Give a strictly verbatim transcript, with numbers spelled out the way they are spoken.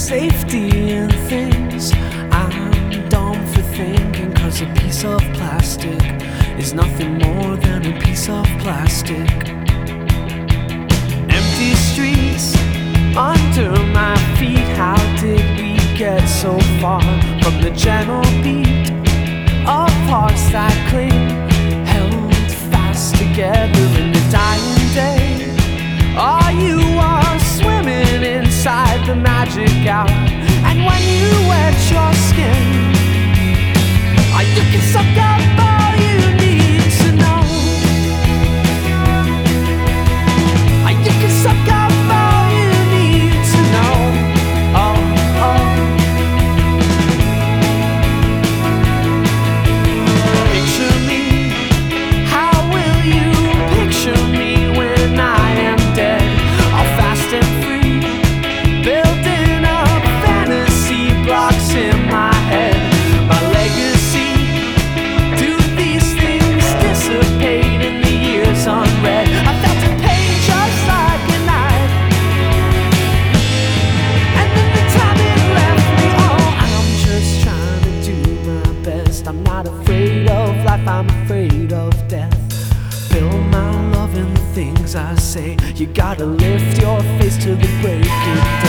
safety in things. I'm dumb for thinking, cause a piece of plastic is nothing more than a piece of plastic. Empty streets under my feet. How did we get so far from the gentle beat of hearts that cling, held fast together in the dying day? Are you are swimming inside the magic hour, and when you wet your skin, are you can suck up all you need to know. Are you can suck up all you need to know. Oh, oh. Picture me, how will you picture me when I am dead? All fast and free, building up fantasy blocks in my head. My legacy, do these things dissipate in the years unread? I felt a pain just like a knife, and then the time it left me. Oh, I'm just trying to do my best. I'm not afraid of life, I'm afraid of death. Fill my love in the things I say. You gotta lift your face to the breaking